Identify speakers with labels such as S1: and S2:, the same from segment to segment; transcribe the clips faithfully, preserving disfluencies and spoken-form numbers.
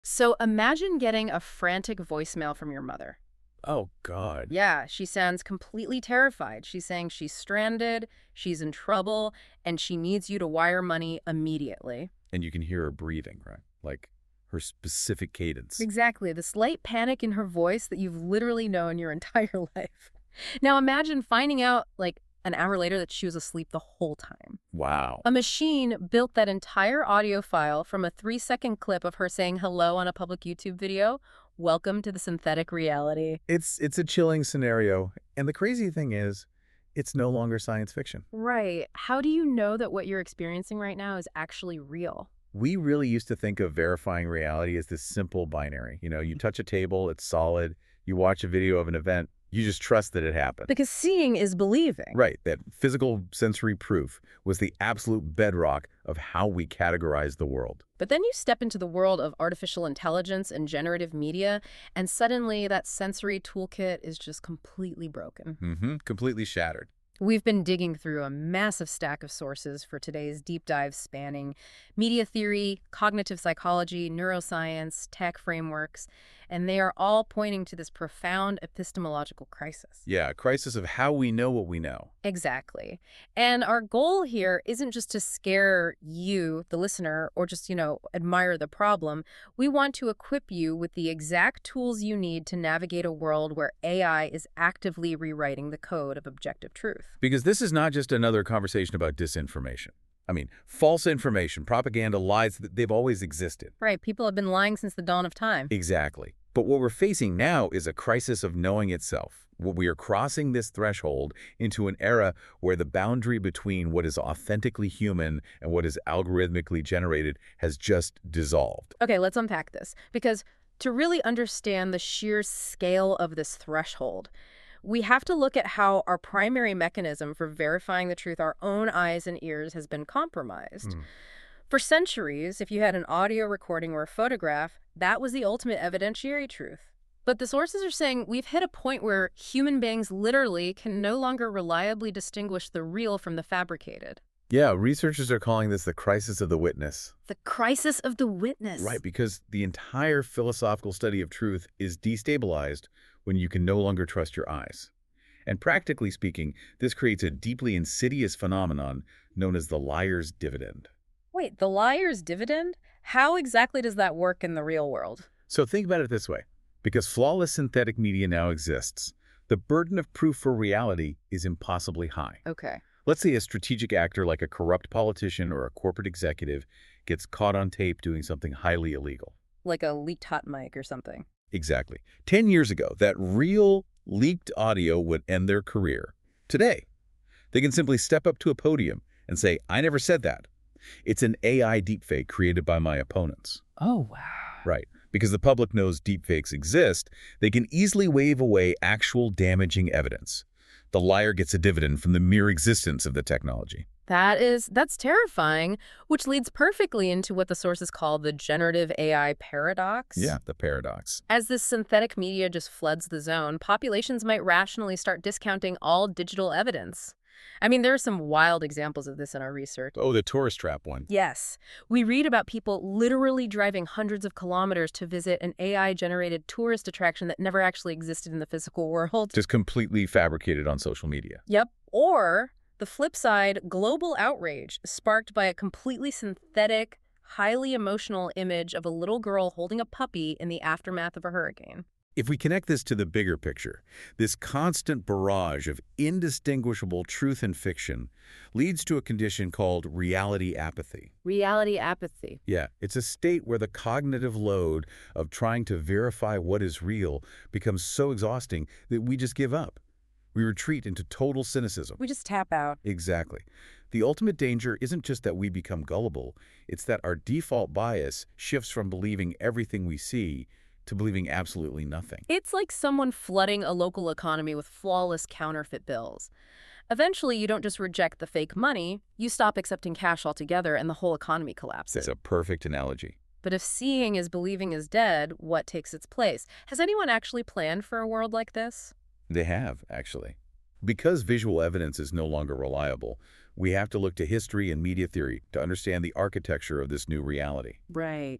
S1: So imagine getting a frantic voicemail from your mother.
S2: Oh, God.
S1: Yeah, she sounds completely terrified. She's saying she's stranded, she's in trouble, and she needs you to wire money immediately.
S2: And you can hear her breathing, right? Like her specific cadence.
S1: Exactly, the slight panic in her voice that you've literally known your entire life. Now imagine finding out, like, an hour later that she was asleep the whole time.
S2: Wow.
S1: A machine built that entire audio file from a three-second clip of her saying hello on a public YouTube video. Welcome to the synthetic reality.
S2: It's it's a chilling scenario. And the crazy thing is, it's no longer science fiction.
S1: Right. How do you know that what you're experiencing right now is actually real?
S2: We really used to think of verifying reality as this simple binary. You know, you touch a table, it's solid. You watch a video of an event, you just trust that it happened.
S1: Because seeing is believing.
S2: Right, that physical sensory proof was the absolute bedrock of how we categorize the world.
S1: But then you step into the world of artificial intelligence and generative media, and suddenly that sensory toolkit is just completely broken.
S2: Mm-hmm, completely shattered.
S1: We've been digging through a massive stack of sources for today's deep dive spanning media theory, cognitive psychology, neuroscience, tech frameworks, and they are all pointing to this profound epistemological crisis.
S2: Yeah, a crisis of how we know what we know.
S1: Exactly. And our goal here isn't just to scare you, the listener, or just, you know, admire the problem. We want to equip you with the exact tools you need to navigate a world where A I is actively rewriting the code of objective truth.
S2: Because this is not just another conversation about disinformation. I mean, false information, propaganda, lies, they've always existed.
S1: Right, people have been lying since the dawn of time.
S2: Exactly. But what we're facing now is a crisis of knowing itself. We are crossing this threshold into an era where the boundary between what is authentically human and what is algorithmically generated has just dissolved.
S1: Okay, let's unpack this. Because to really understand the sheer scale of this threshold, we have to look at how our primary mechanism for verifying the truth, our own eyes and ears, has been compromised.
S2: Mm.
S1: For centuries, if you had an audio recording or a photograph, that was the ultimate evidentiary truth. But the sources are saying we've hit a point where human beings literally can no longer reliably distinguish the real from the fabricated.
S2: Yeah, researchers are calling this the crisis of the witness.
S1: The crisis of the witness.
S2: Right, because the entire philosophical study of truth is destabilized when you can no longer trust your eyes. And practically speaking, this creates a deeply insidious phenomenon known as the liar's dividend.
S1: Wait, the liar's dividend? How exactly does that work in the real world?
S2: So think about it this way. Because flawless synthetic media now exists, the burden of proof for reality is impossibly high.
S1: Okay.
S2: Let's say a strategic actor like a corrupt politician or a corporate executive gets caught on tape doing something highly illegal.
S1: Like a leaked hot mic or something.
S2: Exactly. Ten years ago, that real leaked audio would end their career. Today, they can simply step up to a podium and say, I never said that. It's an A I deepfake created by my opponents.
S1: Oh, wow.
S2: Right. Because the public knows deepfakes exist, they can easily wave away actual damaging evidence. The liar gets a dividend from the mere existence of the technology.
S1: That is, that's terrifying, which leads perfectly into what the sources call the generative A I paradox.
S2: Yeah, the paradox.
S1: As this synthetic media just floods the zone, populations might rationally start discounting all digital evidence. I mean, there are some wild examples of this in our research.
S2: Oh, the tourist trap one.
S1: Yes. We read about people literally driving hundreds of kilometers to visit an A I-generated tourist attraction that never actually existed in the physical world.
S2: Just completely fabricated on social media.
S1: Yep. Or the flip side, global outrage sparked by a completely synthetic, highly emotional image of a little girl holding a puppy in the aftermath of a hurricane.
S2: If we connect this to the bigger picture, this constant barrage of indistinguishable truth and fiction leads to a condition called reality apathy.
S1: Reality apathy.
S2: Yeah, it's a state where the cognitive load of trying to verify what is real becomes so exhausting that we just give up. We retreat into total cynicism.
S1: We just tap out.
S2: Exactly. The ultimate danger isn't just that we become gullible, it's that our default bias shifts from believing everything we see to believing absolutely nothing.
S1: It's like someone flooding a local economy with flawless counterfeit bills. Eventually, you don't just reject the fake money, you stop accepting cash altogether and the whole economy collapses.
S2: That's a perfect analogy.
S1: But if seeing is believing is dead, what takes its place? Has anyone actually planned for a world like this?
S2: They have, actually. Because visual evidence is no longer reliable, we have to look to history and media theory to understand the architecture of this new reality.
S1: Right.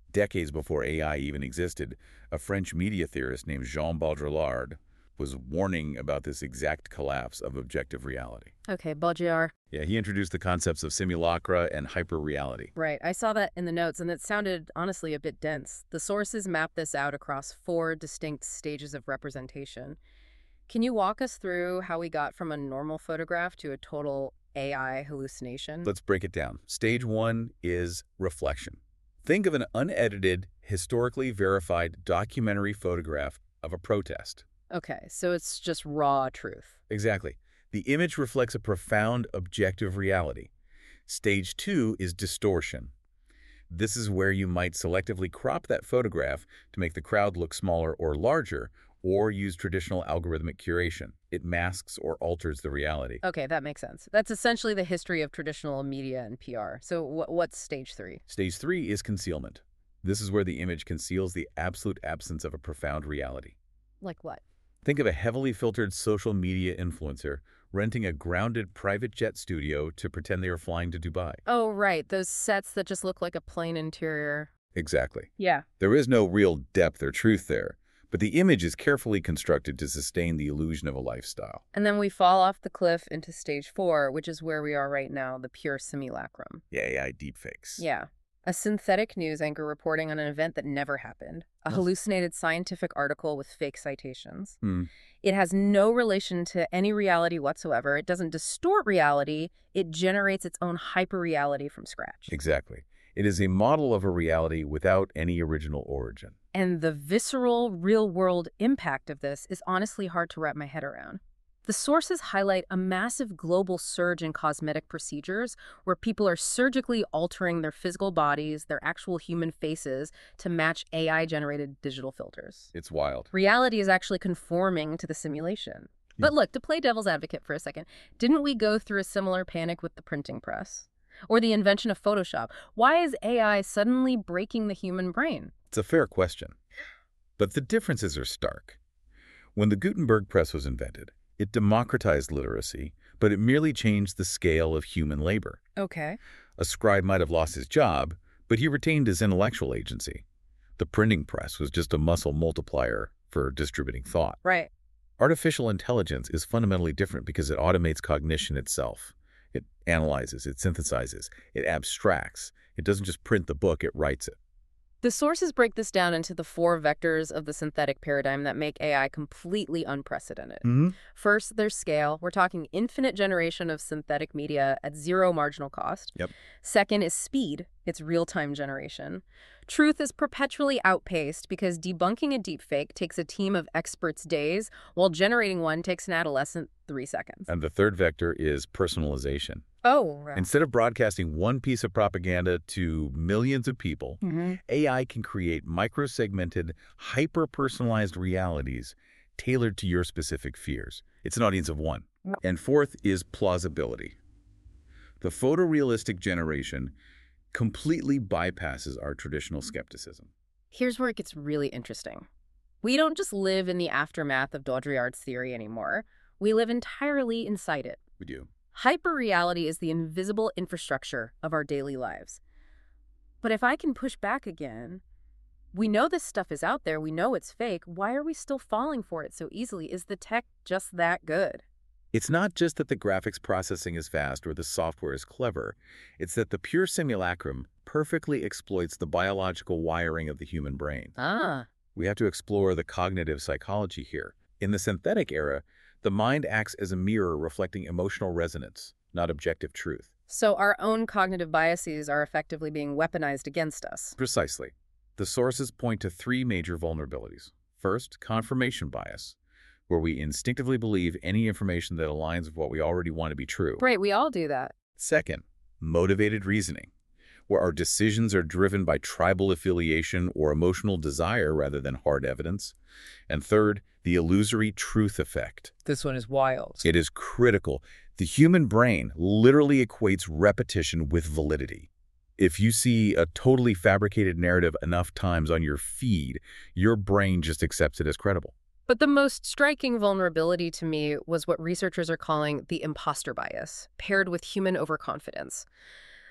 S2: Decades before A I even existed, a French media theorist named Jean Baudrillard was warning about this exact collapse of objective reality.
S1: Okay, Baudrillard.
S2: Yeah, he introduced the concepts of simulacra and hyperreality.
S1: Right, I saw that in the notes, and it sounded, honestly, a bit dense. The sources map this out across four distinct stages of representation. Can you walk us through how we got from a normal photograph to a total A I hallucination?
S2: Let's break it down. Stage one is reflection. Think of an unedited, historically verified documentary photograph of a protest.
S1: Okay, so it's just raw truth.
S2: Exactly. The image reflects a profound objective reality. Stage two is distortion. This is where you might selectively crop that photograph to make the crowd look smaller or larger, or use traditional algorithmic curation. It masks or alters the reality.
S1: Okay, that makes sense. That's essentially the history of traditional media and P R. So wh what's stage three?
S2: Stage three is concealment. This is where the image conceals the absolute absence of a profound reality.
S1: Like what?
S2: Think of a heavily filtered social media influencer renting a grounded private jet studio to pretend they are flying to Dubai.
S1: Oh, right, those sets that just look like a plain interior.
S2: Exactly.
S1: Yeah.
S2: There is no real depth or truth there, but the image is carefully constructed to sustain the illusion of a lifestyle.
S1: And then we fall off the cliff into stage four, which is where we are right now, the pure simulacrum.
S2: Yeah, A I deepfakes.
S1: Yeah. A synthetic news anchor reporting on an event that never happened. A hallucinated scientific article with fake citations.
S2: Hmm.
S1: It has no relation to any reality whatsoever. It doesn't distort reality. It generates its own hyper-reality from scratch.
S2: Exactly. It is a model of a reality without any original origin.
S1: And the visceral, real-world impact of this is honestly hard to wrap my head around. The sources highlight a massive global surge in cosmetic procedures where people are surgically altering their physical bodies, their actual human faces, to match A I-generated digital filters.
S2: It's wild.
S1: Reality is actually conforming to the simulation.
S2: Yeah.
S1: But look, to play devil's advocate for a second, didn't we go through a similar panic with the printing press? Or the invention of Photoshop? Why is A I suddenly breaking the human brain?
S2: It's a fair question. But the differences are stark. When the Gutenberg press was invented, it democratized literacy, but it merely changed the scale of human labor.
S1: Okay.
S2: A scribe might have lost his job, but he retained his intellectual agency. The printing press was just a muscle multiplier for distributing thought.
S1: Right.
S2: Artificial intelligence is fundamentally different because it automates cognition itself. It analyzes, it synthesizes, it abstracts. It doesn't just print the book, it writes it.
S1: The sources break this down into the four vectors of the synthetic paradigm that make A I completely unprecedented.
S2: Mm-hmm.
S1: First, there's scale. We're talking infinite generation of synthetic media at zero marginal cost.
S2: Yep.
S1: Second is speed. It's real-time generation. Truth is perpetually outpaced because debunking a deepfake takes a team of experts days, while generating one takes an adolescent three seconds.
S2: And the third vector is personalization.
S1: Oh, right.
S2: Instead of broadcasting one piece of propaganda to millions of people,
S1: Mm-hmm.
S2: A I can create micro-segmented, hyper-personalized realities tailored to your specific fears. It's an audience of one. And fourth is plausibility. The photorealistic generation completely bypasses our traditional skepticism.
S1: Here's where it gets really interesting. We don't just live in the aftermath of Baudrillard's theory anymore. We live entirely inside it.
S2: We do.
S1: Hyperreality is the invisible infrastructure of our daily lives. But if I can push back again, we know this stuff is out there. We know it's fake. Why are we still falling for it so easily? Is the tech just that good?
S2: It's not just that the graphics processing is fast or the software is clever. It's that the pure simulacrum perfectly exploits the biological wiring of the human brain.
S1: Ah.
S2: We have to explore the cognitive psychology here. In the synthetic era, the mind acts as a mirror reflecting emotional resonance, not objective truth.
S1: So our own cognitive biases are effectively being weaponized against us.
S2: Precisely. The sources point to three major vulnerabilities. First, confirmation bias, where we instinctively believe any information that aligns with what we already want to be true.
S1: Right, we all do that.
S2: Second, motivated reasoning, where our decisions are driven by tribal affiliation or emotional desire rather than hard evidence. And third, the illusory truth effect.
S3: This one is wild.
S2: It is critical. The human brain literally equates repetition with validity. If you see a totally fabricated narrative enough times on your feed, your brain just accepts it as credible.
S1: But the most striking vulnerability to me was what researchers are calling the imposter bias, paired with human overconfidence.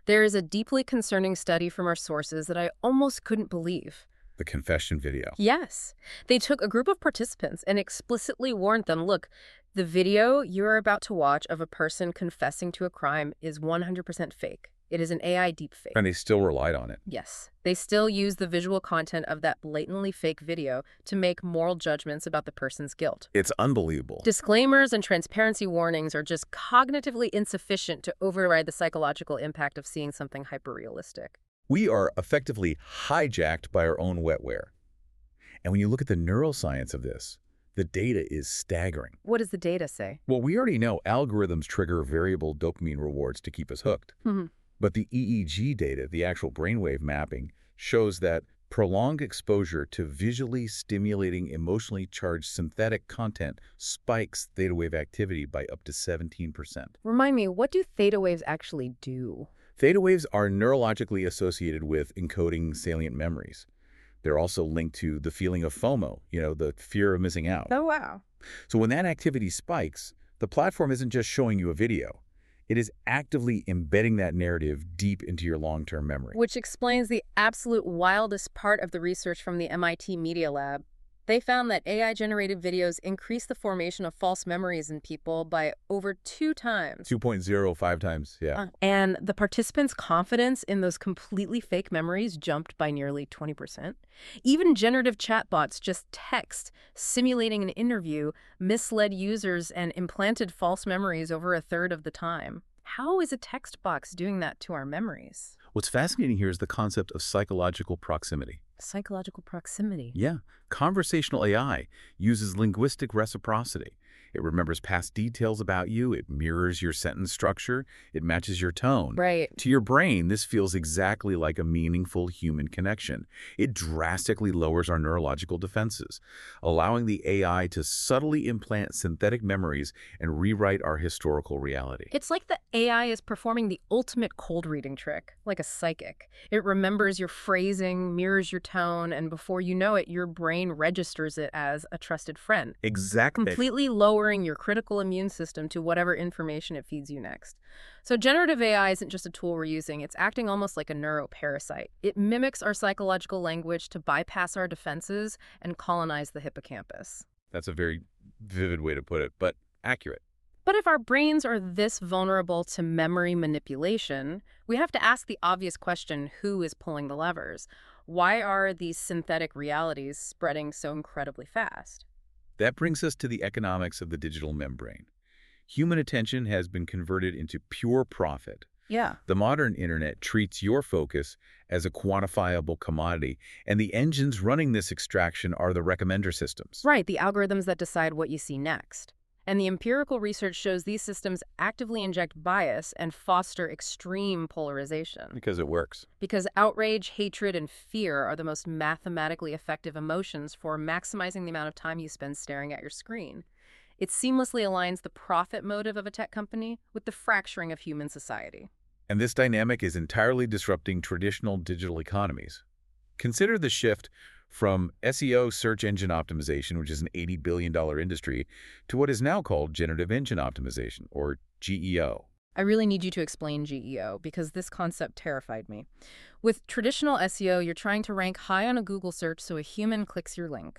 S1: There is a deeply concerning study from our sources that I almost couldn't believe.
S2: The confession video.
S1: Yes. They took a group of participants and explicitly warned them, look, the video you're about to watch of a person confessing to a crime is one hundred percent fake. It is an A I deepfake.
S2: And they still relied on it.
S1: Yes. They still use the visual content of that blatantly fake video to make moral judgments about the person's guilt.
S2: It's unbelievable.
S1: Disclaimers and transparency warnings are just cognitively insufficient to override the psychological impact of seeing something hyperrealistic.
S2: We are effectively hijacked by our own wetware. And when you look at the neuroscience of this, the data is staggering.
S1: What does the data say?
S2: Well, we already know algorithms trigger variable dopamine rewards to keep us hooked.
S1: Mm-hmm.
S2: But the E E G data, the actual brainwave mapping, shows that prolonged exposure to visually stimulating, emotionally charged synthetic content spikes theta wave activity by up to seventeen percent.
S1: Remind me, what do theta waves actually do?
S2: Theta waves are neurologically associated with encoding salient memories. They're also linked to the feeling of FOMO, you know, the fear of missing out.
S1: Oh, wow.
S2: So when that activity spikes, the platform isn't just showing you a video. It is actively embedding that narrative deep into your long-term memory.
S1: Which explains the absolute wildest part of the research from the M I T Media Lab. They found that A I-generated videos increase the formation of false memories in people by over two times.
S2: two point oh five times, yeah.
S1: Uh, and the participants' confidence in those completely fake memories jumped by nearly twenty percent. Even generative chatbots, just text, simulating an interview, misled users and implanted false memories over a third of the time. How is a text box doing that to our memories?
S2: What's fascinating here is the concept of psychological proximity.
S1: Psychological proximity.
S2: Yeah. Conversational A I uses linguistic reciprocity. It remembers past details about you. It mirrors your sentence structure. It matches your tone.
S1: Right.
S2: To your brain, this feels exactly like a meaningful human connection. It drastically lowers our neurological defenses, allowing the A I to subtly implant synthetic memories and rewrite our historical reality.
S1: It's like the A I is performing the ultimate cold reading trick, like a psychic. It remembers your phrasing, mirrors your tone, and before you know it, your brain registers it as a trusted friend.
S2: Exactly.
S1: Completely lowering your critical immune system to whatever information it feeds you next. So generative A I isn't just a tool we're using, it's acting almost like a neuroparasite. It mimics our psychological language to bypass our defenses and colonize the hippocampus.
S2: That's a very vivid way to put it, but accurate.
S1: But if our brains are this vulnerable to memory manipulation, we have to ask the obvious question, who is pulling the levers? Why are these synthetic realities spreading so incredibly fast?
S2: That brings us to the economics of the digital membrane. Human attention has been converted into pure profit.
S1: Yeah.
S2: The modern internet treats your focus as a quantifiable commodity, and the engines running this extraction are the recommender systems.
S1: Right, the algorithms that decide what you see next. And the empirical research shows these systems actively inject bias and foster extreme polarization.
S2: Because it works.
S1: Because outrage, hatred, and fear are the most mathematically effective emotions for maximizing the amount of time you spend staring at your screen. It seamlessly aligns the profit motive of a tech company with the fracturing of human society.
S2: And this dynamic is entirely disrupting traditional digital economies. Consider the shift from S E O, search engine optimization, which is an eighty billion dollar industry, to what is now called generative engine optimization, or G E O.
S1: I really need you to explain G E O, because this concept terrified me. With traditional S E O, you're trying to rank high on a Google search so a human clicks your link.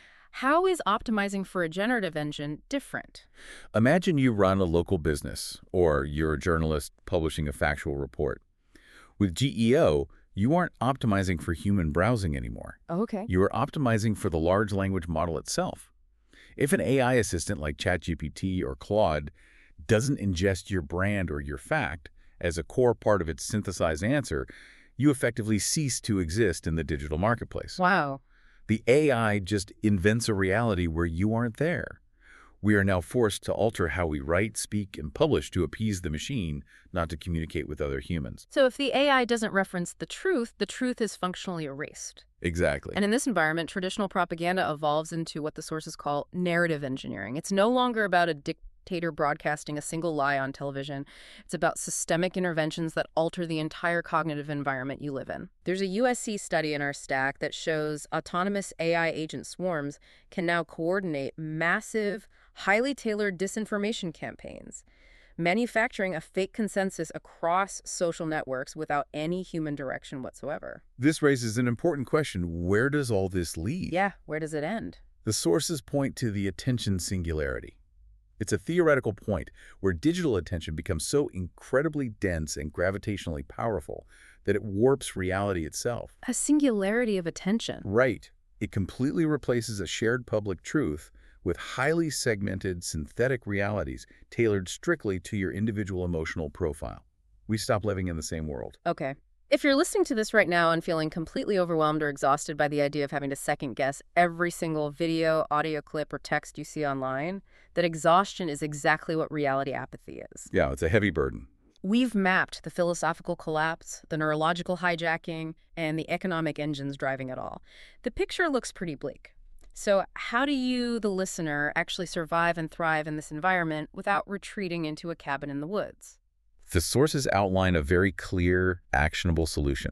S1: How is optimizing for a generative engine different?
S2: Imagine you run a local business, or you're a journalist publishing a factual report. With G E O, you aren't optimizing for human browsing anymore.
S1: Okay.
S2: You are optimizing for the large language model itself. If an A I assistant like ChatGPT or Claude doesn't ingest your brand or your fact as a core part of its synthesized answer, you effectively cease to exist in the digital marketplace.
S1: Wow.
S2: The A I just invents a reality where you aren't there. We are now forced to alter how we write, speak, and publish to appease the machine, not to communicate with other humans.
S1: So if the A I doesn't reference the truth, the truth is functionally erased.
S2: Exactly.
S1: And in this environment, traditional propaganda evolves into what the sources call narrative engineering. It's no longer about a dictator broadcasting a single lie on television. It's about systemic interventions that alter the entire cognitive environment you live in. There's a U S C study in our stack that shows autonomous A I agent swarms can now coordinate massive, highly tailored disinformation campaigns. manufacturing a fake consensus across social networks without any human direction whatsoever.
S2: This raises an important question. Where does all this lead?
S1: Yeah, where does it end?
S2: The sources point to the attention singularity. It's a theoretical point where digital attention becomes so incredibly dense and gravitationally powerful that it warps reality itself.
S1: A singularity of attention.
S2: Right. It completely replaces a shared public truth with highly segmented synthetic realities tailored strictly to your individual emotional profile. We stop living in the same world.
S1: Okay. If you're listening to this right now and feeling completely overwhelmed or exhausted by the idea of having to second-guess every single video, audio clip, or text you see online, that exhaustion is exactly what reality apathy is.
S2: Yeah, it's a heavy burden.
S1: We've mapped the philosophical collapse, the neurological hijacking, and the economic engines driving it all. The picture looks pretty bleak. So how do you, the listener, actually survive and thrive in this environment without retreating into a cabin in the woods?
S2: The sources outline a very clear, actionable solution.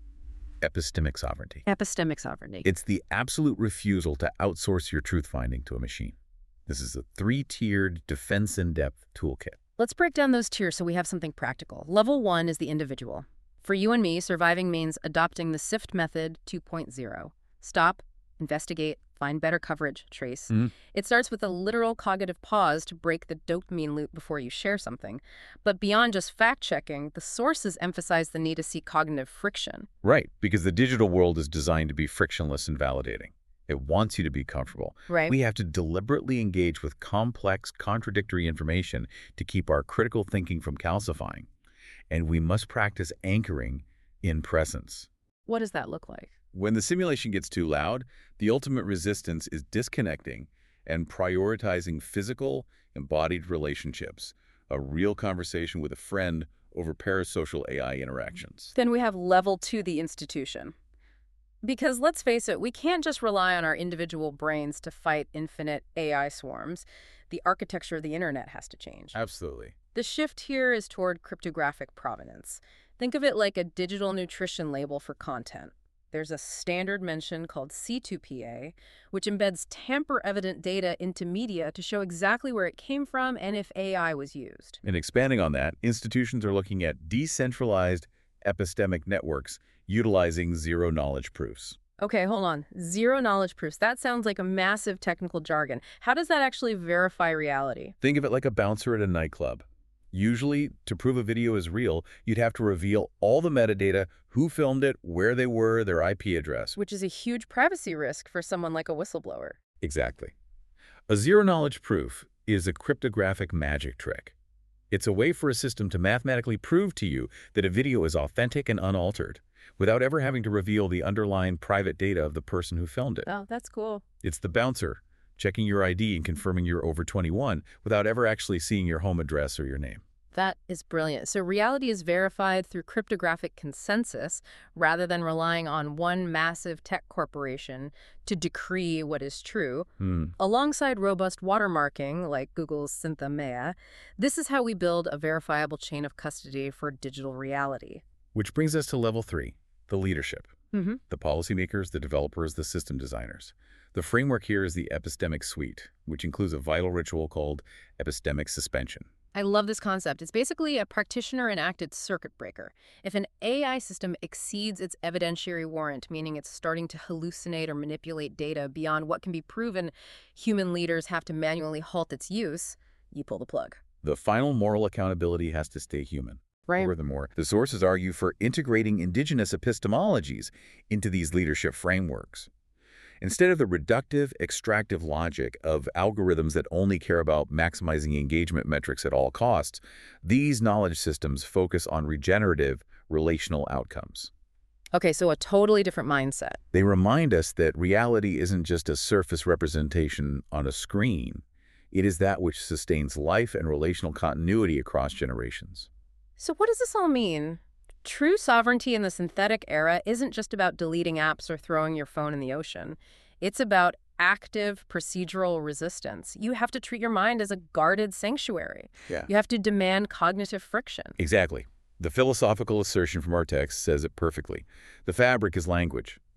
S2: Epistemic sovereignty.
S1: Epistemic sovereignty.
S2: It's the absolute refusal to outsource your truth-finding to a machine. This is a three-tiered defense-in-depth toolkit.
S1: Let's break down those tiers so we have something practical. Level one is the individual. For you and me, surviving means adopting the SIFT method two point oh. Stop, investigate, find better coverage, trace.
S2: Mm-hmm.
S1: It starts with a literal cognitive pause to break the dopamine loop before you share something. But beyond just fact-checking, the sources emphasize the need to see cognitive friction.
S2: Right, because the digital world is designed to be frictionless and validating. It wants you to be comfortable.
S1: Right.
S2: We have to deliberately engage with complex, contradictory information to keep our critical thinking from calcifying. And we must practice anchoring in presence.
S1: What does that look like?
S2: When the simulation gets too loud, the ultimate resistance is disconnecting and prioritizing physical, embodied relationships, a real conversation with a friend over parasocial A I interactions.
S1: Then we have level two, the institution. Because let's face it, we can't just rely on our individual brains to fight infinite A I swarms. The architecture of the internet has to change.
S2: Absolutely.
S1: The shift here is toward cryptographic provenance. Think of it like a digital nutrition label for content. There's a standard mention called C two P A, which embeds tamper-evident data into media to show exactly where it came from and if A I was used.
S2: And expanding on that, institutions are looking at decentralized epistemic networks utilizing zero-knowledge proofs.
S1: Okay, hold on. Zero-knowledge proofs. That sounds like a massive technical jargon. How does that actually verify reality?
S2: Think of it like a bouncer at a nightclub. Usually, to prove a video is real, you'd have to reveal all the metadata, who filmed it, where they were, their I P address.
S1: Which is a huge privacy risk for someone like a whistleblower.
S2: Exactly. A zero-knowledge proof is a cryptographic magic trick. It's a way for a system to mathematically prove to you that a video is authentic and unaltered, without ever having to reveal the underlying private data of the person who filmed it.
S1: Oh, that's cool.
S2: It's the bouncer, checking your I D and confirming you're over twenty-one without ever actually seeing your home address or your name.
S1: That is brilliant. So reality is verified through cryptographic consensus rather than relying on one massive tech corporation to decree what is true.
S2: Hmm.
S1: Alongside robust watermarking, like Google's Syntha Mea, this is how we build a verifiable chain of custody for digital reality.
S2: Which brings us to level three, the leadership.
S1: Mm-hmm.
S2: The policymakers, the developers, the system designers. The framework here is the epistemic suite, which includes a vital ritual called epistemic suspension.
S1: I love this concept. It's basically a practitioner-enacted circuit breaker. If an A I system exceeds its evidentiary warrant, meaning it's starting to hallucinate or manipulate data beyond what can be proven, human leaders have to manually halt its use, you pull the plug.
S2: The final moral accountability has to stay human.
S1: Right.
S2: Furthermore, the sources argue for integrating indigenous epistemologies into these leadership frameworks. Instead of the reductive, extractive logic of algorithms that only care about maximizing engagement metrics at all costs, these knowledge systems focus on regenerative, relational outcomes.
S1: Okay, so a totally different mindset.
S2: They remind us that reality isn't just a surface representation on a screen. It is that which sustains life and relational continuity across generations.
S1: So what does this all mean? True sovereignty in the synthetic era isn't just about deleting apps or throwing your phone in the ocean. It's about active procedural resistance. You have to treat your mind as a guarded sanctuary.
S2: Yeah.
S1: You have to demand cognitive friction.
S2: Exactly. The philosophical assertion from our text says it perfectly. The fabric is language,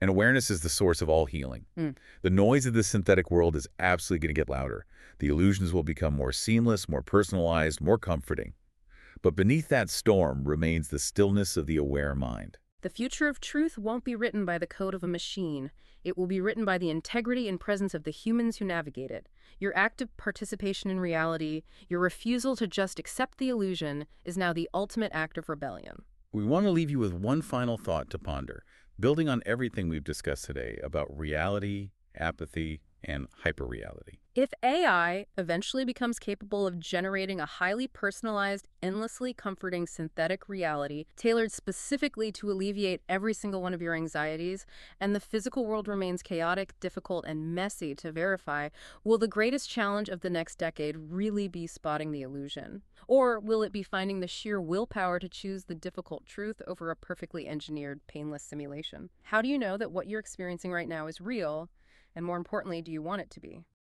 S2: And awareness is the source of all healing.
S1: Mm.
S2: The noise of the synthetic world is absolutely going to get louder. The illusions will become more seamless, more personalized, more comforting. But beneath that storm remains the stillness of the aware mind.
S1: The future of truth won't be written by the code of a machine. It will be written by the integrity and presence of the humans who navigate it. Your active participation in reality, your refusal to just accept the illusion, is now the ultimate act of rebellion.
S2: We want to leave you with one final thought to ponder, building on everything we've discussed today about reality, apathy, and hyperreality.
S1: If A I eventually becomes capable of generating a highly personalized, endlessly comforting synthetic reality tailored specifically to alleviate every single one of your anxieties, and the physical world remains chaotic, difficult, and messy to verify, will the greatest challenge of the next decade really be spotting the illusion? Or will it be finding the sheer willpower to choose the difficult truth over a perfectly engineered, painless simulation? How do you know that what you're experiencing right now is real? And more importantly, do you want it to be?